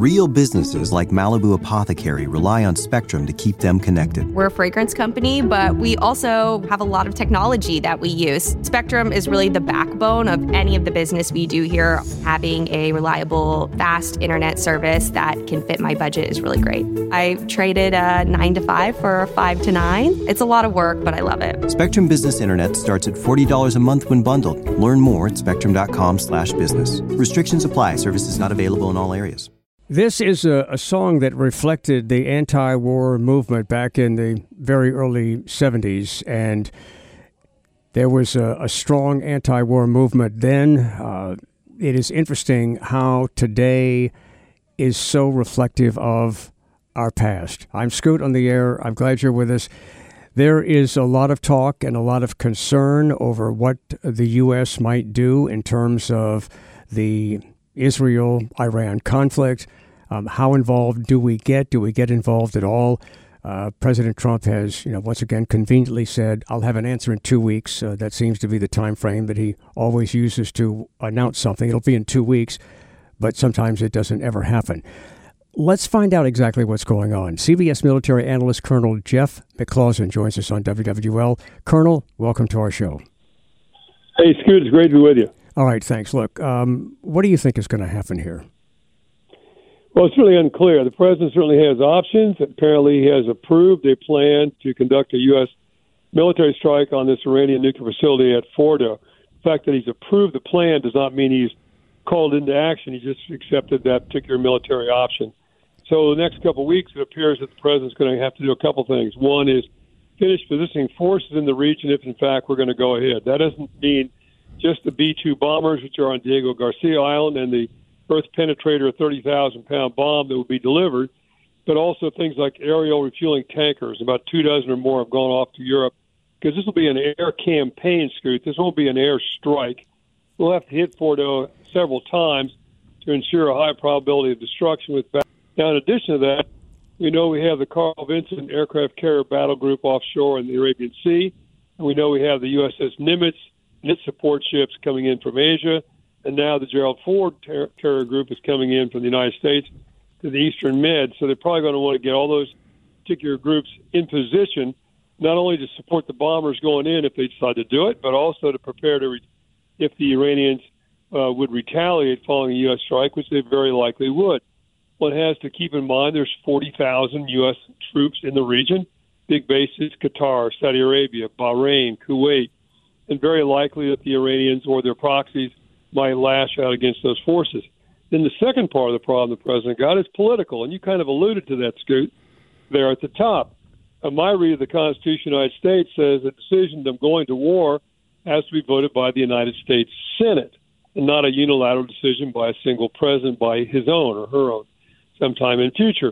Real businesses like Malibu Apothecary rely on Spectrum to keep them connected. We're a fragrance company, but we also have a lot of technology that we use. Spectrum is really the backbone of any of the business we do here. Having a reliable, fast internet service that can fit my budget is really great. I traded a 9 to 5 for a 5 to 9. It's a lot of work, but I love it. Spectrum Business Internet starts at $40 a month when bundled. Learn more at spectrum.com/business. Restrictions apply. Services not available in all areas. This is a song that reflected the anti-war movement back in the very early 70s, and there was a strong anti-war movement then. It is interesting how today is so reflective of our past. I'm Scoot on the air. I'm glad you're with us. There is a lot of talk and a lot of concern over what the U.S. might do in terms of the Israel-Iran conflict. How involved do we get? Do we get involved at all? President Trump has, once again conveniently said, I'll have an answer in 2 weeks. That seems to be the time frame that he always uses to announce something. It'll be in 2 weeks, but sometimes it doesn't ever happen. Let's find out exactly what's going on. CBS military analyst Colonel Jeff McClausen joins us on WWL. Colonel, welcome to our show. Hey, Scoot, it's great to be with you. All right, thanks. Look, what do you think is going to happen here? Well, it's really unclear. The president certainly has options. Apparently, he has approved a plan to conduct a U.S. military strike on this Iranian nuclear facility at Fordo. The fact that he's approved the plan does not mean he's called into action. He just accepted that particular military option. So the next couple of weeks, it appears that the president's going to have to do a couple things. One is finish positioning forces in the region if, in fact, we're going to go ahead. That doesn't mean just the B-2 bombers, which are on Diego Garcia Island, and the Earth penetrator, a 30,000-pound bomb that will be delivered, but also things like aerial refueling tankers. About 24 or more have gone off to Europe, because this will be an air campaign, Scoot. This won't be an air strike. We'll have to hit Fordo several times to ensure a high probability of destruction with battle. Now, in addition to that, we know we have the Carl Vinson aircraft carrier battle group offshore in the Arabian Sea, and we know we have the USS Nimitz and its support ships coming in from Asia, and now the Gerald Ford carrier group is coming in from the United States to the Eastern Med. So they're probably going to want to get all those particular groups in position, not only to support the bombers going in if they decide to do it, but also to prepare to if the Iranians would retaliate following a U.S. strike, which they very likely would. One has to keep in mind there's 40,000 U.S. troops in the region, big bases, Qatar, Saudi Arabia, Bahrain, Kuwait, and very likely that the Iranians or their proxies might lash out against those forces. Then the second part of the problem the president got is political, and you kind of alluded to that, Scoot, there at the top. My read of the Constitution of the United States says the decision of going to war has to be voted by the United States Senate, and not a unilateral decision by a single president by his own or her own sometime in the future.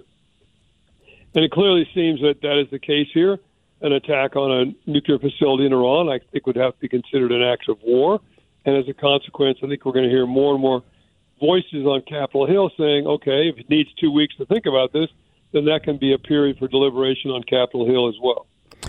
And it clearly seems that that is the case here. An attack on a nuclear facility in Iran, I think, would have to be considered an act of war. And as a consequence, I think we're going to hear more and more voices on Capitol Hill saying, okay, if it needs 2 weeks to think about this, then that can be a period for deliberation on Capitol Hill as well.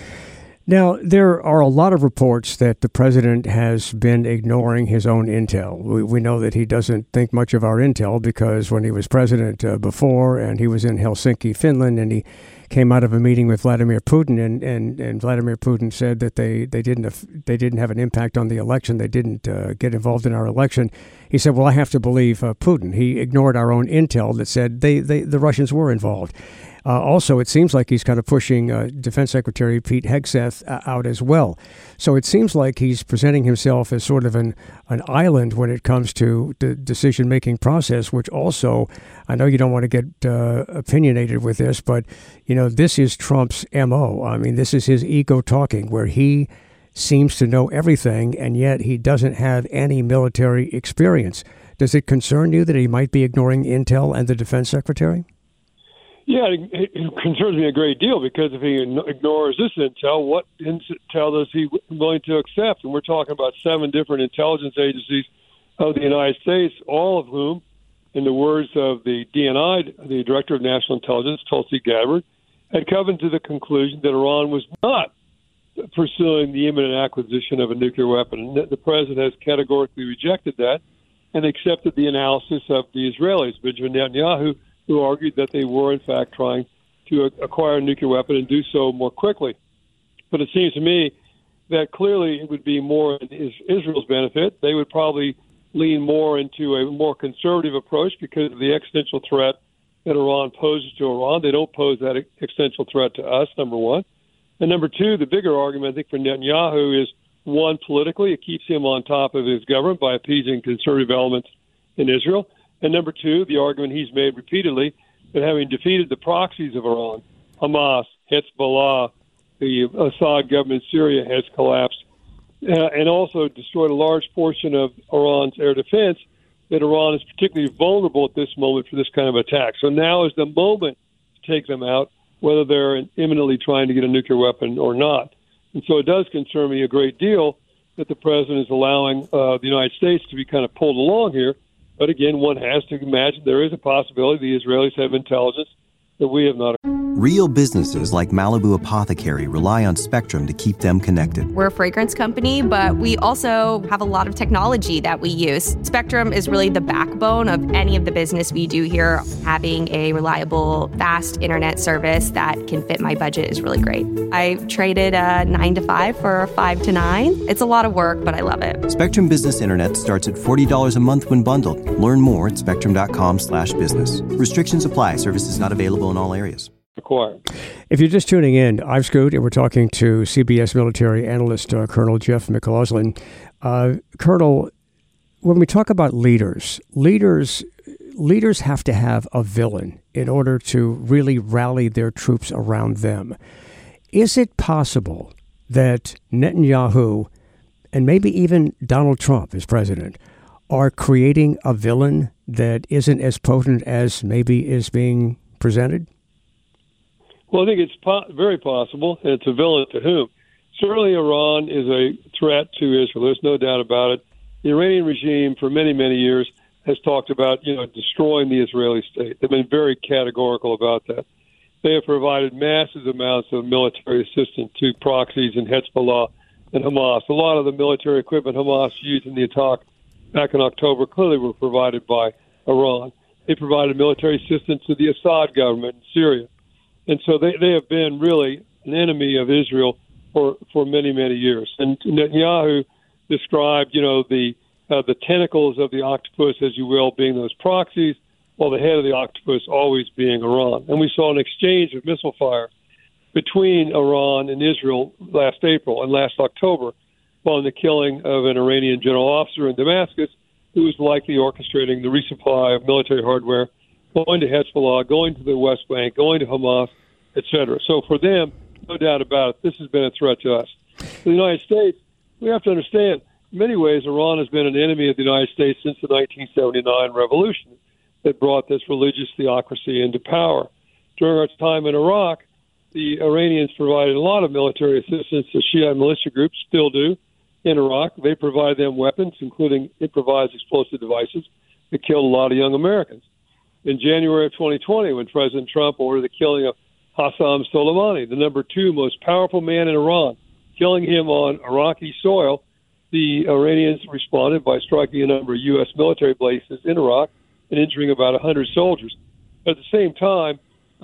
Now, there are a lot of reports that the president has been ignoring his own intel. We know that he doesn't think much of our intel because when he was president before, and he was in Helsinki, Finland, and he came out of a meeting with Vladimir Putin, and Vladimir Putin said that they didn't have an impact on the election. They didn't get involved in our election. He said, well, I have to believe Putin. He ignored our own intel that said the Russians were involved. Also, it seems like he's kind of pushing Defense Secretary Pete Hegseth out as well. So it seems like he's presenting himself as sort of an island when it comes to the decision-making process, which also, I know you don't want to get opinionated with this, but, this is Trump's MO. I mean, this is his ego talking, where he seems to know everything, and yet he doesn't have any military experience. Does it concern you that he might be ignoring intel and the Defense Secretary? Yeah, it concerns me a great deal because if he ignores this intel, what intel is he willing to accept? And we're talking about 7 different intelligence agencies of the United States, all of whom, in the words of the DNI, the Director of National Intelligence, Tulsi Gabbard, had come to the conclusion that Iran was not pursuing the imminent acquisition of a nuclear weapon. And the president has categorically rejected that and accepted the analysis of the Israelis. Benjamin Netanyahu who argued that they were, in fact, trying to acquire a nuclear weapon and do so more quickly. But it seems to me that clearly it would be more in Israel's benefit. They would probably lean more into a more conservative approach because of the existential threat that Iran poses to Iran. They don't pose that existential threat to us, number one. And number two, the bigger argument, I think, for Netanyahu is, one, politically, it keeps him on top of his government by appeasing conservative elements in Israel. And number two, the argument he's made repeatedly, that having defeated the proxies of Iran, Hamas, Hezbollah, the Assad government in Syria has collapsed, and also destroyed a large portion of Iran's air defense, that Iran is particularly vulnerable at this moment for this kind of attack. So now is the moment to take them out, whether they're imminently trying to get a nuclear weapon or not. And so it does concern me a great deal that the president is allowing the United States to be kind of pulled along here. But again, one has to imagine there is a possibility the Israelis have intelligence that we have not. Real businesses like Malibu Apothecary rely on Spectrum to keep them connected. We're a fragrance company, but we also have a lot of technology that we use. Spectrum is really the backbone of any of the business we do here. Having a reliable, fast internet service that can fit my budget is really great. I traded a 9 to 5 for a 5 to 9. It's a lot of work, but I love it. Spectrum Business Internet starts at $40 a month when bundled. Learn more at spectrum.com/business. Restrictions apply. Services not available in all areas. Required. If you're just tuning in, I'm Scoot, and we're talking to CBS military analyst Colonel Jeff McLaughlin. Colonel, when we talk about leaders have to have a villain in order to really rally their troops around them. Is it possible that Netanyahu and maybe even Donald Trump as president are creating a villain that isn't as potent as maybe is being presented? Well, I think it's very possible, and it's a villain to whom? Certainly Iran is a threat to Israel. There's no doubt about it. The Iranian regime for many, many years has talked about, destroying the Israeli state. They've been very categorical about that. They have provided massive amounts of military assistance to proxies in Hezbollah and Hamas. A lot of the military equipment Hamas used in the attack back in October clearly were provided by Iran. They provided military assistance to the Assad government in Syria. And so they have been really an enemy of Israel for many, many years. And Netanyahu described, the tentacles of the octopus, as you will, being those proxies, while the head of the octopus always being Iran. And we saw an exchange of missile fire between Iran and Israel last April and last October, following the killing of an Iranian general officer in Damascus who was likely orchestrating the resupply of military hardware going to Hezbollah, going to the West Bank, going to Hamas, et cetera. So for them, no doubt about it, this has been a threat to us. For the United States, we have to understand, in many ways, Iran has been an enemy of the United States since the 1979 revolution that brought this religious theocracy into power. During our time in Iraq, the Iranians provided a lot of military assistance to Shia militia groups, still do, in Iraq. They provided them weapons, including improvised explosive devices, that killed a lot of young Americans. In January of 2020, when President Trump ordered the killing of Qasem Soleimani, the number 2 most powerful man in Iran, killing him on Iraqi soil, the Iranians responded by striking a number of U.S. military bases in Iraq and injuring about 100 soldiers. But at the same time,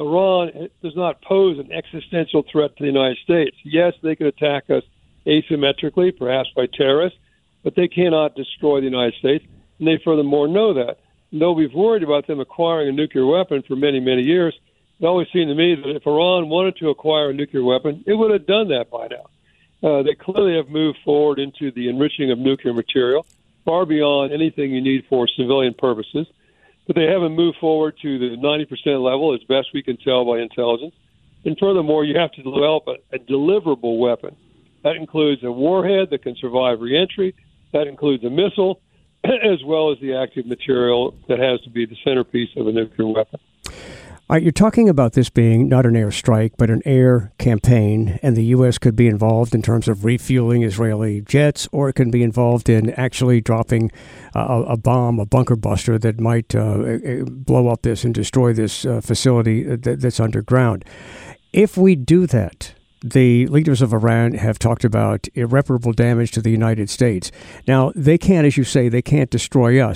Iran does not pose an existential threat to the United States. Yes, they could attack us asymmetrically, perhaps by terrorists, but they cannot destroy the United States, and they furthermore know that. Though we've worried about them acquiring a nuclear weapon for many, many years, it always seemed to me that if Iran wanted to acquire a nuclear weapon, it would have done that by now. They clearly have moved forward into the enriching of nuclear material, far beyond anything you need for civilian purposes. But they haven't moved forward to the 90% level, as best we can tell by intelligence. And furthermore, you have to develop a deliverable weapon. That includes a warhead that can survive reentry. That includes a missile, as well as the active material that has to be the centerpiece of a nuclear weapon. All right, you're talking about this being not an air strike, but an air campaign, and the U.S. could be involved in terms of refueling Israeli jets, or it can be involved in actually dropping a bomb, a bunker buster that might blow up this and destroy this facility that's underground. If we do that, the leaders of Iran have talked about irreparable damage to the United States. Now, they can't, as you say, they can't destroy us.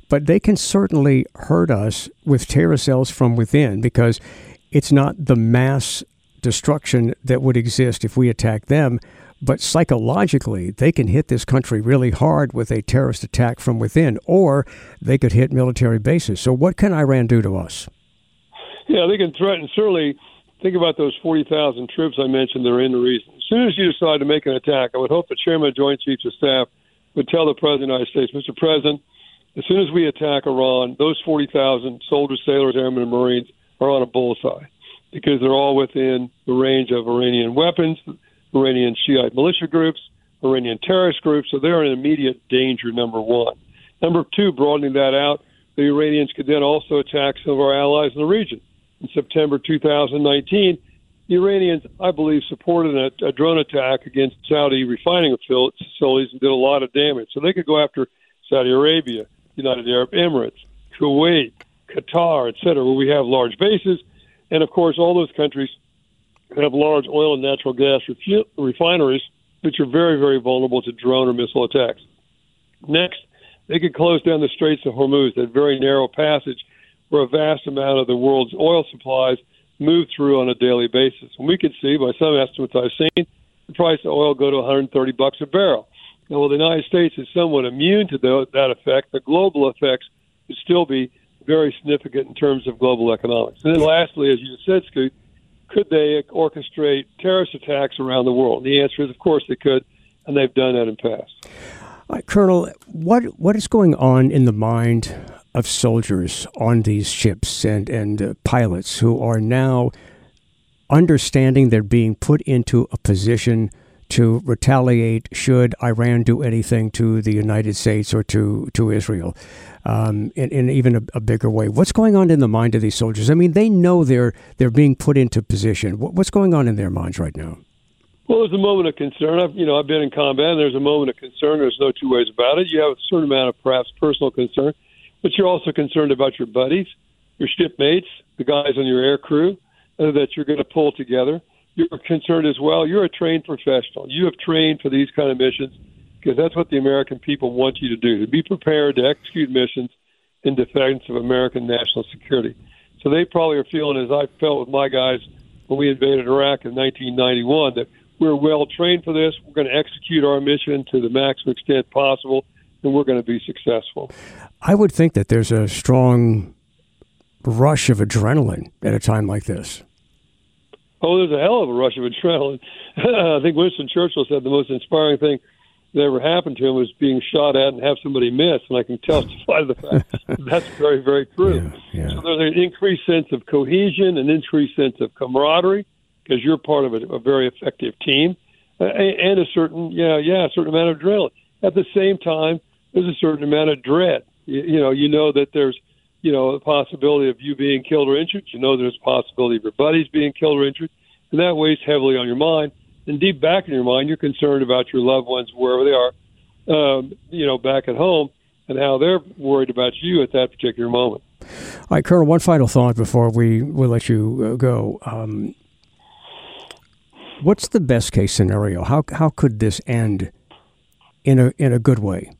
but they can certainly hurt us with terror cells from within, because it's not the mass destruction that would exist if we attack them, but psychologically they can hit this country really hard with a terrorist attack from within, or they could hit military bases. So what can Iran do to us? Yeah, they can threaten. Certainly, think about those 40,000 troops I mentioned that are in the region. As soon as you decide to make an attack, I would hope the Chairman of Joint Chiefs of Staff would tell the President of the United States, Mr. President, as soon as we attack Iran, those 40,000 soldiers, sailors, airmen, and Marines are on a bullseye, because they're all within the range of Iranian weapons, Iranian Shiite militia groups, Iranian terrorist groups, so they're in immediate danger, number one. Number two, broadening that out, the Iranians could then also attack some of our allies in the region. In September 2019, the Iranians, I believe, supported a drone attack against Saudi refining facilities and did a lot of damage. So they could go after Saudi Arabia, United Arab Emirates, Kuwait, Qatar, et cetera, where we have large bases. And, of course, all those countries have large oil and natural gas refineries, which are very, very vulnerable to drone or missile attacks. Next, they could close down the Straits of Hormuz, that very narrow passage where a vast amount of the world's oil supplies move through on a daily basis. And we could see, by some estimates I've seen, the price of oil go to $130 a barrel. Now, while the United States is somewhat immune to that effect, the global effects would still be very significant in terms of global economics. And then lastly, as you said, Scoot, could they orchestrate terrorist attacks around the world? And the answer is, of course, they could, and they've done that in the past. Colonel, what is going on in the mind of soldiers on these ships and pilots who are now understanding they're being put into a position to retaliate should Iran do anything to the United States or to Israel in even a bigger way? What's going on in the mind of these soldiers? I mean, they know they're being put into position. What's going on in their minds right now? Well, there's a moment of concern. I've been in combat, and there's a moment of concern. There's no two ways about it. You have a certain amount of perhaps personal concern, but you're also concerned about your buddies, your shipmates, the guys on your air crew that you're going to pull together. You're concerned as well. You're a trained professional. You have trained for these kind of missions because that's what the American people want you to do, to be prepared to execute missions in defense of American national security. So they probably are feeling, as I felt with my guys when we invaded Iraq in 1991, that we're well trained for this. We're going to execute our mission to the maximum extent possible, and we're going to be successful. I would think that there's a strong rush of adrenaline at a time like this. Oh, there's a hell of a rush of adrenaline. I think Winston Churchill said the most inspiring thing that ever happened to him was being shot at and have somebody miss, and I can testify to the fact that's very, very true. Yeah. So there's an increased sense of cohesion, an increased sense of camaraderie, because you're part of a very effective team, and a certain amount of adrenaline. At the same time, there's a certain amount of dread. You know that there's the possibility of you being killed or injured. You know there's a possibility of your buddies being killed or injured, and that weighs heavily on your mind. And deep back in your mind, you're concerned about your loved ones wherever they are, back at home, and how they're worried about you at that particular moment. All right, Colonel, one final thought before we'll let you go. What's the best case scenario? How could this end in a good way?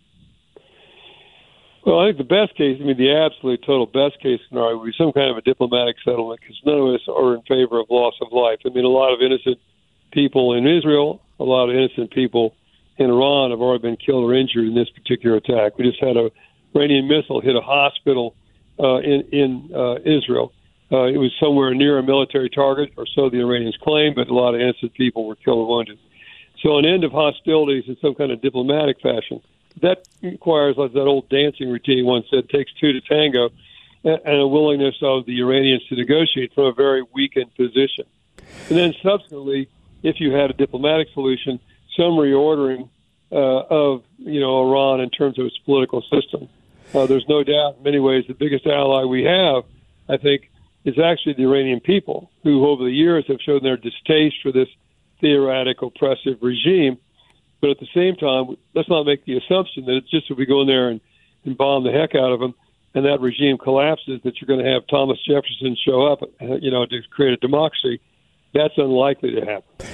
Well, I think the best case, the absolute total best case scenario would be some kind of a diplomatic settlement, because none of us are in favor of loss of life. A lot of innocent people in Israel, a lot of innocent people in Iran have already been killed or injured in this particular attack. We just had a Iranian missile hit a hospital in Israel. It was somewhere near a military target, or so the Iranians claim, but a lot of innocent people were killed or wounded. So an end of hostilities in some kind of diplomatic fashion, that requires, like that old dancing routine once said, takes two to tango, and a willingness of the Iranians to negotiate from a very weakened position. And then subsequently, if you had a diplomatic solution, some reordering of Iran in terms of its political system. There's no doubt in many ways the biggest ally we have, I think, is actually the Iranian people, who over the years have shown their distaste for this theocratic, oppressive regime. But at the same time, let's not make the assumption that it's just if we go in there and bomb the heck out of them and that regime collapses, that you're going to have Thomas Jefferson show up, to create a democracy. That's unlikely to happen.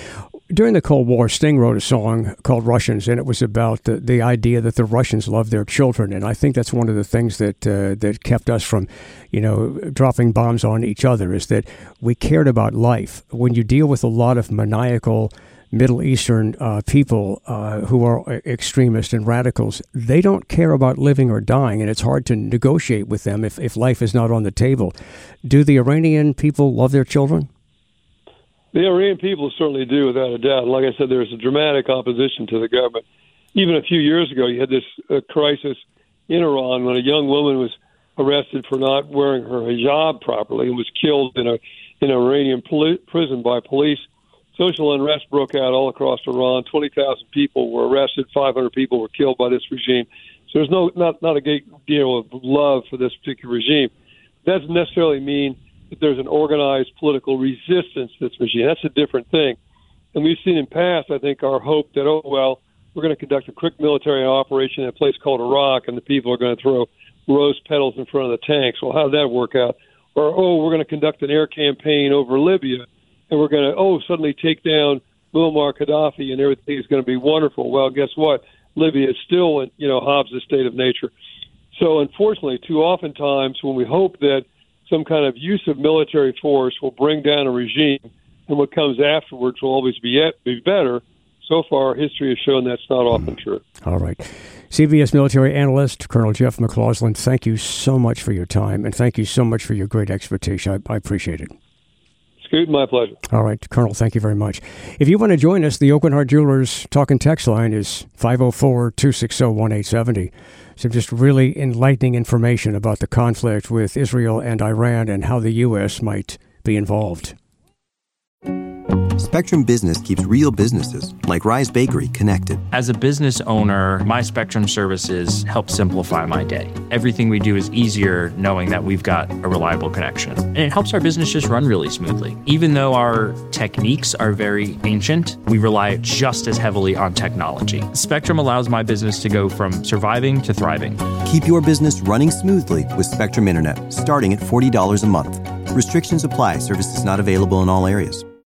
During the Cold War, Sting wrote a song called Russians, and it was about the idea that the Russians love their children. And I think that's one of the things that kept us from, dropping bombs on each other, is that we cared about life. When you deal with a lot of maniacal Middle Eastern people who are extremists and radicals, they don't care about living or dying, and it's hard to negotiate with them if life is not on the table. Do the Iranian people love their children? The Iranian people certainly do, without a doubt. Like I said, there's a dramatic opposition to the government. Even a few years ago, you had this crisis in Iran when a young woman was arrested for not wearing her hijab properly and was killed in an Iranian prison by police. Social unrest broke out all across Iran. 20,000 people were arrested. 500 people were killed by this regime. So there's not a great deal of love for this particular regime. That doesn't necessarily mean that there's an organized political resistance to this regime. That's a different thing. And we've seen in past, I think, our hope that, we're going to conduct a quick military operation in a place called Iraq, and the people are going to throw rose petals in front of the tanks. Well, how did that work out? Or, we're going to conduct an air campaign over Libya, and we're going to, suddenly take down Muammar Gaddafi, and everything is going to be wonderful. Well, guess what? Libya is still in, Hobbes' state of nature. So, unfortunately, too often times when we hope that some kind of use of military force will bring down a regime, and what comes afterwards will always be better. So far, history has shown that's not often true. All right. CBS military analyst, Colonel Jeff McLaughlin, thank you so much for your time, and thank you so much for your great expertise. I appreciate it. Scoot, my pleasure. All right, Colonel, thank you very much. If you want to join us, the Aucoin Hart Jewelers talk and text line is 504-260-1870. Some just really enlightening information about the conflict with Israel and Iran and how the U.S. might be involved. Spectrum Business keeps real businesses, like Rise Bakery, connected. As a business owner, my Spectrum services help simplify my day. Everything we do is easier knowing that we've got a reliable connection. And it helps our business just run really smoothly. Even though our techniques are very ancient, we rely just as heavily on technology. Spectrum allows my business to go from surviving to thriving. Keep your business running smoothly with Spectrum Internet, starting at $40 a month. Restrictions apply. Services not available in all areas.